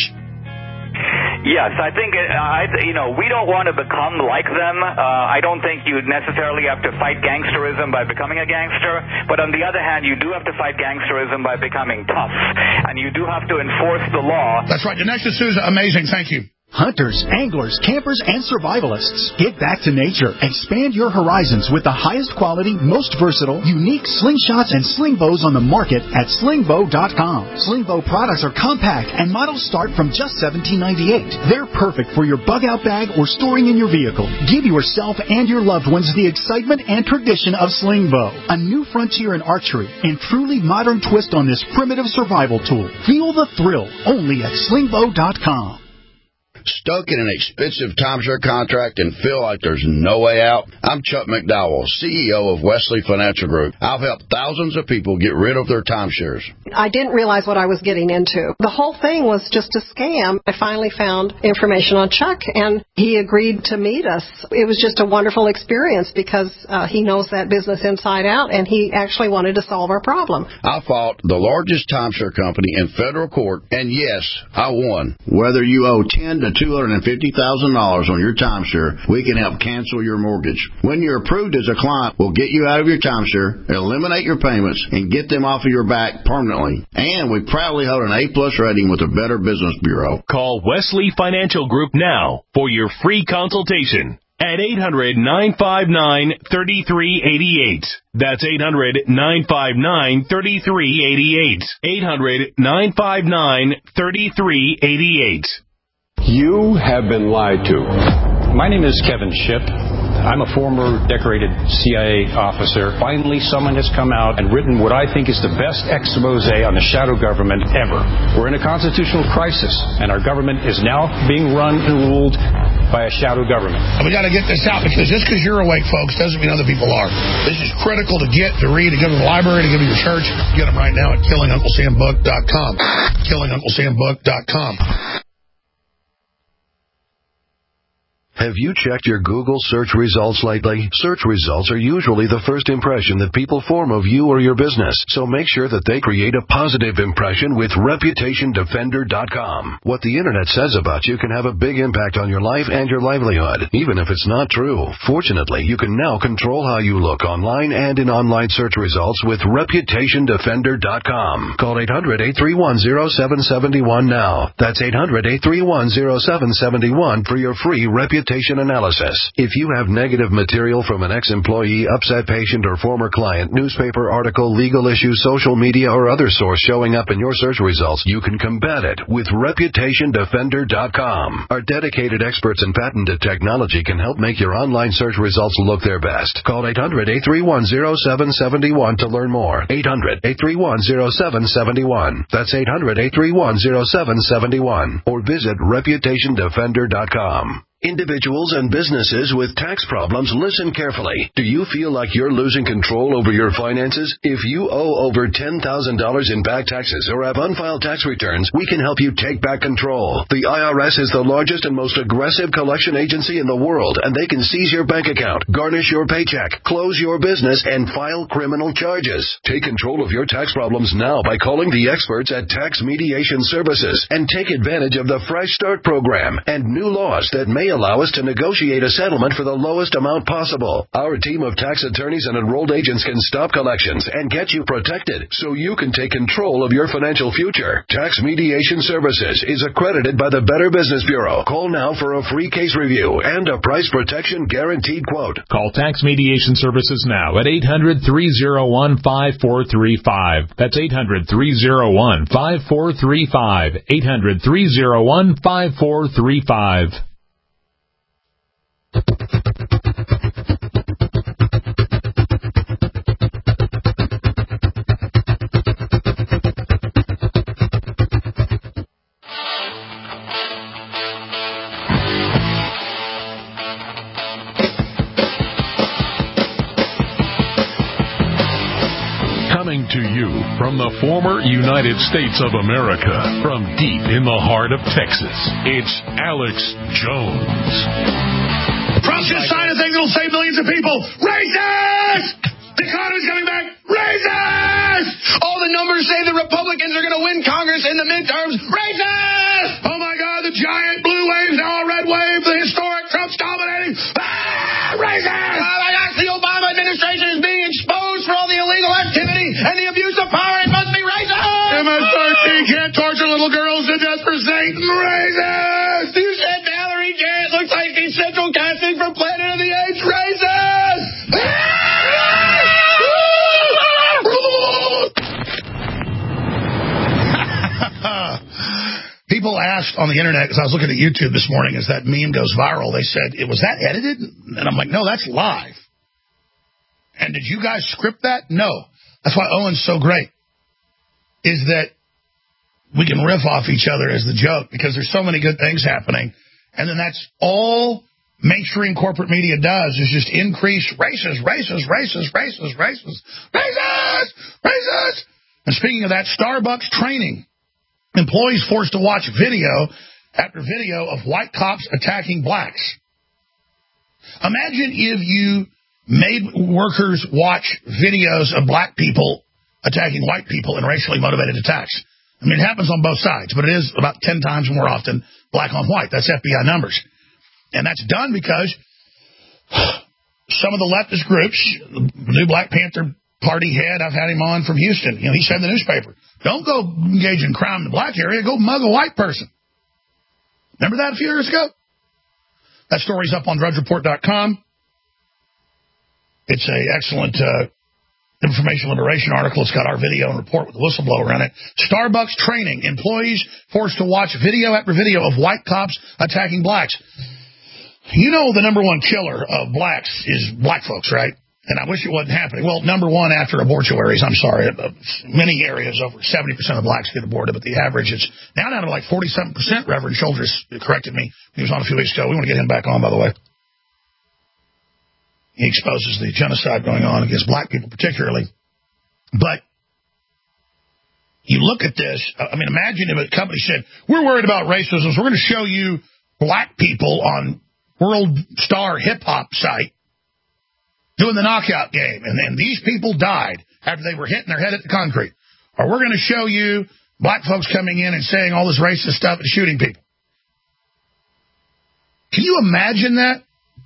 Yes, I think, we don't want to become like them. I don't think you necessarily have to fight gangsterism by becoming a gangster. But on the other hand, you do have to fight gangsterism by becoming tough. And you do have to enforce the law. That's right. Dinesh D'Souza, amazing. Thank you. Hunters, anglers, campers, and survivalists, get back to nature. Expand your horizons with the highest quality, most versatile, unique slingshots and sling bows on the market at slingbow.com. Slingbow products are compact and models start from just $17.98. They're perfect for your bug-out bag or storing in your vehicle. Give yourself and your loved ones the excitement and tradition of Slingbow, a new frontier in archery and truly modern twist on this primitive survival tool. Feel the thrill only at slingbow.com. Stuck in an expensive timeshare contract and feel like there's no way out? I'm Chuck McDowell, CEO of Wesley Financial Group. I've helped thousands of people get rid of their timeshares. I didn't realize what I was getting into. The whole thing was just a scam. I finally found information on Chuck, and He agreed to meet us. It was just a wonderful experience because he knows that business inside out, and he actually wanted to solve our problem. I fought the largest timeshare company in federal court, and yes, I won. Whether you owe $10,000 to $250,000 on your timeshare, we can help cancel your mortgage. When you're approved as a client, we'll get you out of your timeshare, eliminate your payments, and get them off of your back permanently. And we proudly hold an A-plus rating with the Better Business Bureau. Call Wesley Financial Group now for your free consultation at 800-959-3388. That's 800-959-3388. 800-959-3388. You have been lied to. My name is Kevin Shipp. I'm a former decorated CIA officer. Finally, someone has come out and written what I think is the best expose on the shadow government ever. We're in a constitutional crisis, and our government is now being run and ruled by a shadow government. We got to get this out, because just because you're awake, folks, doesn't mean other people are. This is critical to get, to read, to go to the library, to go to your church. Get them right now at killingunclesambook.com. killingunclesambook.com. Have you checked your Google search results lately? Search results are usually the first impression that people form of you or your business, so make sure that they create a positive impression with ReputationDefender.com. What the Internet says about you can have a big impact on your life and your livelihood, even if it's not true. Fortunately, you can now control how you look online and in online search results with ReputationDefender.com. Call 800-831-0771 now. That's 800-831-0771 for your free reputation analysis. If you have negative material from an ex-employee, upset patient, or former client, newspaper article, legal issue, social media, or other source showing up in your search results, you can combat it with ReputationDefender.com. Our dedicated experts in patented technology can help make your online search results look their best. Call 800-831-0771 to learn more. 800-831-0771. That's 800-831-0771. Or visit ReputationDefender.com. Individuals and businesses with tax problems, listen carefully. Do you feel like you're losing control over your finances? If you owe over $10,000 in back taxes or have unfiled tax returns, we can help you take back control. The IRS is the largest and most aggressive collection agency in the world, and they can seize your bank account, garnish your paycheck, close your business, and file criminal charges. Take control of your tax problems now by calling the experts at Tax Mediation Services and take advantage of the Fresh Start program and new laws that may allow us to negotiate a settlement for the lowest amount possible. Our team of tax attorneys and enrolled agents can stop collections and get you protected so you can take control of your financial future. Tax Mediation Services is accredited by the Better Business Bureau. Call now for a free case review and a price protection guaranteed quote. Call Tax Mediation Services now at 800-301-5435. That's 800-301-5435. 800-301-5435. Coming to you from the former United States of America, from deep in the heart of Texas, it's Alex Jones. Trump's going to sign a thing that'll save millions of people. Racist! The economy's coming back. Racist! All the numbers say the Republicans are going to win Congress in the midterms. Racist! Oh my God, the giant blue wave, now a red wave, the historic Trump's dominating. Racist! Oh my gosh, the Obama administration is being exposed for all the illegal activity and the abuse of power. It must be racist! MS-13 can't torture little girls to death for Satan. Racist! You said Valerie Jarrett looks like she's central casting for Planet of the Apes. Racist! People asked on the internet, because I was looking at YouTube this morning as that meme goes viral, they said, was that edited? And I'm like, no, that's live. And did you guys script that? No. That's why Owen's so great, is that we can riff off each other as the joke, because there's so many good things happening. And then that's all mainstream corporate media does, is just increase racist. And speaking of that, Starbucks training employees forced to watch video after video of white cops attacking blacks. Imagine if you made workers watch videos of black people attacking white people in racially motivated attacks. I mean, it happens on both sides, but it is about 10 times more often black on white. That's FBI numbers. And that's done because some of the leftist groups, the new Black Panther Party head, I've had him on from Houston. You know, he said in the newspaper, don't go engage in crime in the black area, go mug a white person. Remember that a few years ago? That story's up on drudgereport.com. It's an excellent information liberation article. It's got our video and report with the whistleblower in it. Starbucks training employees forced to watch video after video of white cops attacking blacks. You know the number one killer of blacks is black folks, right? And I wish it wasn't happening. Well, number one after abortuaries, I'm sorry. Many areas, over 70% of blacks get aborted, but the average is now down to like 47%. Reverend Shoulders corrected me. He was on a few weeks ago. We want to get him back on, by the way. He exposes the genocide going on against black people particularly. But you look at this, I mean, imagine if a company said, we're worried about racism, so we're going to show you black people on World Star hip-hop site doing the knockout game, and then these people died after they were hitting their head at the concrete. Or we're going to show you black folks coming in and saying all this racist stuff and shooting people. Can you imagine that?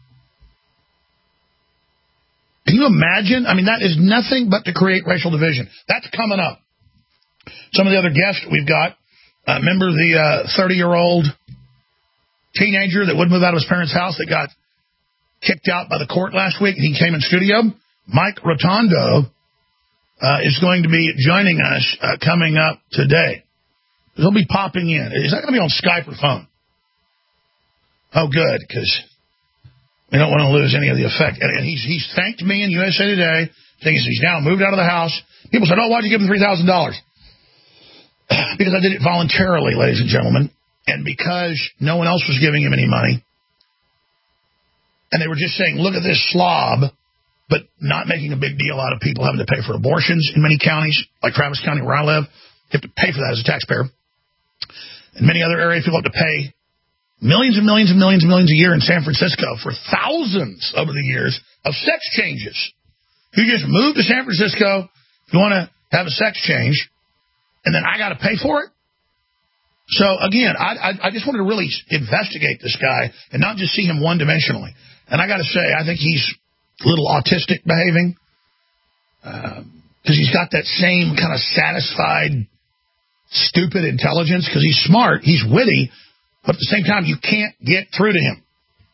Can you imagine? I mean, that is nothing but to create racial division. That's coming up. Some of the other guests we've got, remember the 30-year-old teenager that wouldn't move out of his parents' house that got kicked out by the court last week? He came in studio. Mike Rotondo is going to be joining us coming up today. He'll be popping in. Is that going to be on Skype or phone? Oh, good, because we don't want to lose any of the effect. And he's thanked me in USA Today, saying he's now moved out of the house. People said, oh, why'd you give him $3,000? Because I did it voluntarily, ladies and gentlemen, and because no one else was giving him any money. And they were just saying, look at this slob, but not making a big deal out of people having to pay for abortions in many counties, like Travis County where I live. You have to pay for that as a taxpayer. In many other areas, people have to pay millions and millions and millions and millions a year in San Francisco for thousands over the years of sex changes. You just move to San Francisco, if you want to have a sex change, and then I got to pay for it? So, again, I just wanted to really investigate this guy and not just see him one-dimensionally. And I got to say, I think he's a little autistic behaving because he's got that same kind of satisfied, stupid intelligence because he's smart, he's witty, but at the same time, you can't get through to him.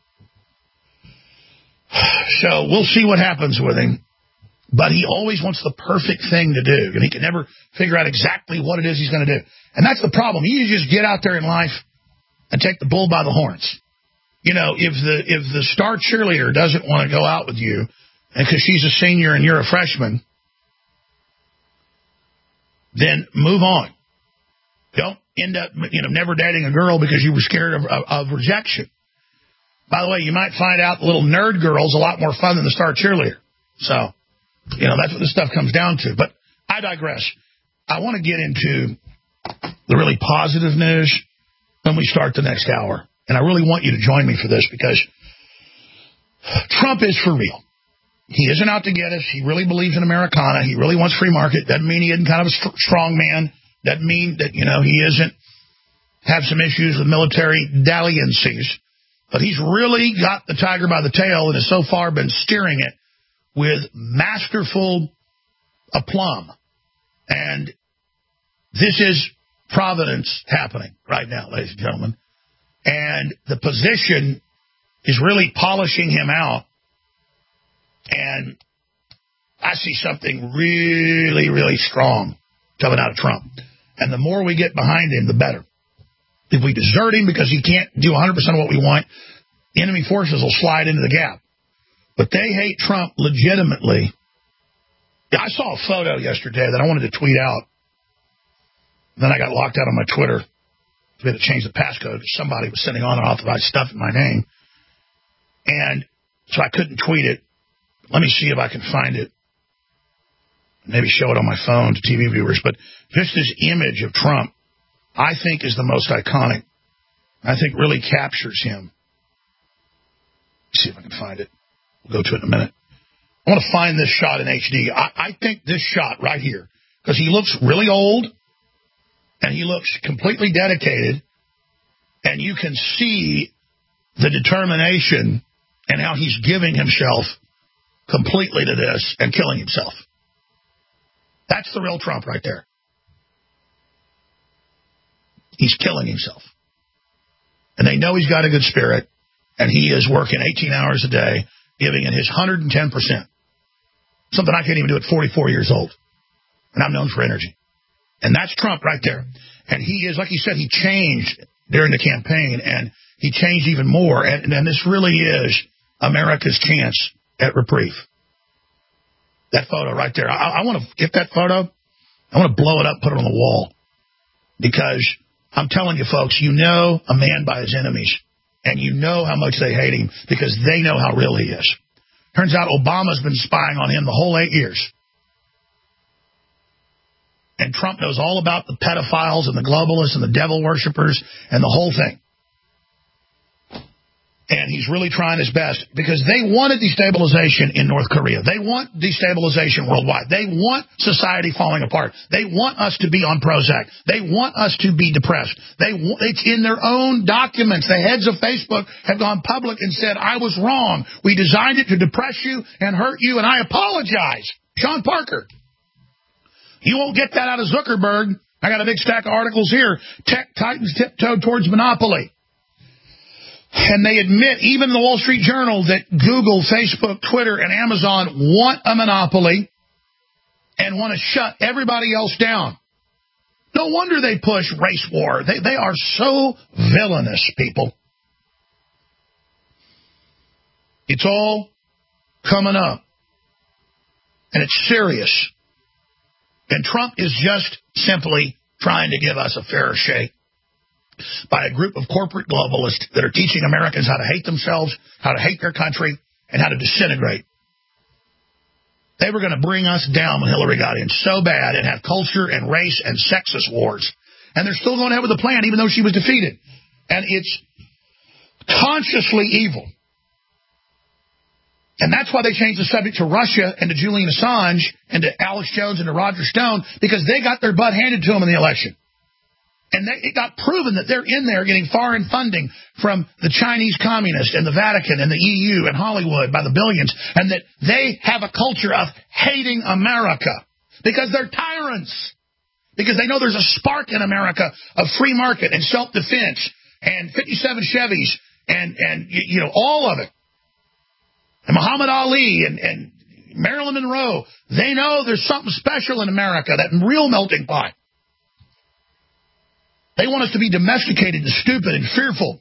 So we'll see what happens with him. But he always wants the perfect thing to do, and he can never figure out exactly what it is he's going to do. And that's the problem. You just get out there in life and take the bull by the horns. You know, if the star cheerleader doesn't want to go out with you, and because she's a senior and you're a freshman, then move on. Don't end up, never dating a girl because you were scared of rejection. By the way, you might find out the little nerd girl's a lot more fun than the star cheerleader. So, that's what this stuff comes down to. But I digress. I want to get into the really positive news when we start the next hour. And I really want you to join me for this because Trump is for real. He isn't out to get us. He really believes in Americana. He really wants free market. Doesn't mean he isn't kind of a strong man. Doesn't mean that, he isn't have some issues with military dalliances. But he's really got the tiger by the tail and has so far been steering it with masterful aplomb. And this is Providence happening right now, ladies and gentlemen. And the position is really polishing him out. And I see something really, really strong coming out of Trump. And the more we get behind him, the better. If we desert him because he can't do 100% of what we want, enemy forces will slide into the gap. But they hate Trump legitimately. I saw a photo yesterday that I wanted to tweet out. Then I got locked out on my Twitter. We had to change the passcode because somebody was sending on unauthorized stuff in my name. And so I couldn't tweet it. Let me see if I can find it. Maybe show it on my phone to TV viewers. But just this image of Trump, I think, is the most iconic I think really captures him. Let's see if I can find it. We'll go to it in a minute. I want to find this shot in HD. I think this shot right here, because he looks really old, and he looks completely dedicated, and you can see the determination and how he's giving himself completely to this and killing himself. That's the real Trump right there. He's killing himself. And they know he's got a good spirit, and he is working 18 hours a day, giving it his 110%. Something I can't even do at 44 years old. And I'm known for energy. And that's Trump right there. And he is, like he said, he changed during the campaign, and he changed even more. And this really is America's chance at reprieve. That photo right there. I want to get that photo. I want to blow it up, put it on the wall. Because I'm telling you, folks, you know a man by his enemies. And you know how much they hate him because they know how real he is. Turns out Obama's been spying on him the whole 8 years. And Trump knows all about the pedophiles and the globalists and the devil worshippers and the whole thing. And he's really trying his best because they wanted destabilization in North Korea. They want destabilization worldwide. They want society falling apart. They want us to be on Prozac. They want us to be depressed. It's in their own documents. The heads of Facebook have gone public and said, I was wrong. We designed it to depress you and hurt you, and I apologize. Sean Parker. You won't get that out of Zuckerberg. I got a big stack of articles here. Tech titans tiptoed towards monopoly. And they admit, even in the Wall Street Journal, that Google, Facebook, Twitter, and Amazon want a monopoly and want to shut everybody else down. No wonder they push race war. They are so villainous, people. It's all coming up. And it's serious. And Trump is just simply trying to give us a fairer shake by a group of corporate globalists that are teaching Americans how to hate themselves, how to hate their country, and how to disintegrate. They were going to bring us down when Hillary got in so bad and have culture and race and sexist wars. And they're still going ahead with the plan, even though she was defeated. And it's consciously evil. And that's why they changed the subject to Russia and to Julian Assange and to Alex Jones and to Roger Stone, because they got their butt handed to them in the election. And it got proven that they're in there getting foreign funding from the Chinese communists and the Vatican and the EU and Hollywood by the billions, and that they have a culture of hating America because they're tyrants, because they know there's a spark in America of free market and self-defense and 57 Chevys and you know, all of it. And Muhammad Ali and Marilyn Monroe, they know there's something special in America, that real melting pot. They want us to be domesticated and stupid and fearful.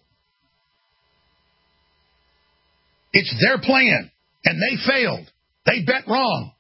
It's their plan, and they failed. They bet wrong.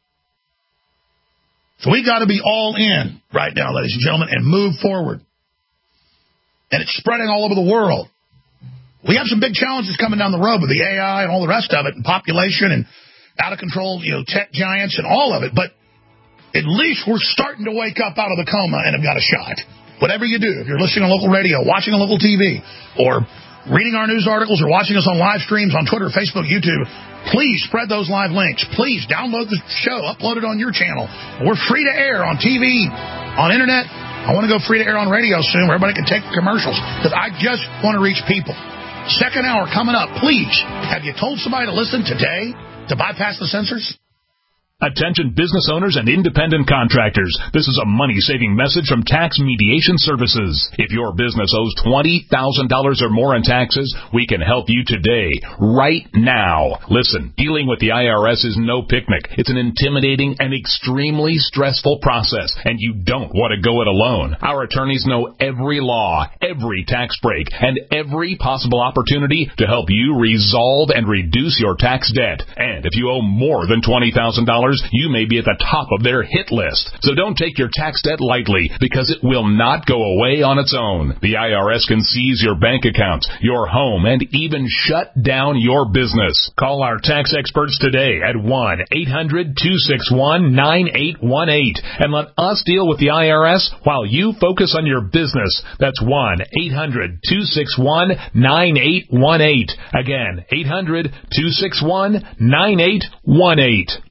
So we got to be all in right now, ladies and gentlemen, and move forward. And it's spreading all over the world. We have some big challenges coming down the road with the AI and all the rest of it, and population and out of control, you know, tech giants and all of it. But at least we're starting to wake up out of the coma and have got a shot. Whatever you do, if you're listening on local radio, watching on local TV, or reading our news articles, or watching us on live streams on Twitter, Facebook, YouTube, please spread those live links. Please download the show, upload it on your channel. We're free to air on TV, on internet. I want to go free to air on radio soon where everybody can take commercials, because I just want to reach people. Second hour coming up. Please, have you told somebody to listen today to bypass the censors? Attention business owners and independent contractors. This is a money-saving message from Tax Mediation Services. If your business owes $20,000 or more in taxes, we can help you today, right now. Listen, dealing with the IRS is no picnic. It's an intimidating and extremely stressful process, and you don't want to go it alone. Our attorneys know every law, every tax break, and every possible opportunity to help you resolve and reduce your tax debt. And if you owe more than $20,000, you may be at the top of their hit list. So don't take your tax debt lightly, because it will not go away on its own. The IRS can seize your bank account, your home, and even shut down your business. Call our tax experts today at 1-800-261-9818 and let us deal with the IRS while you focus on your business. That's 1-800-261-9818. Again, 800-261-9818.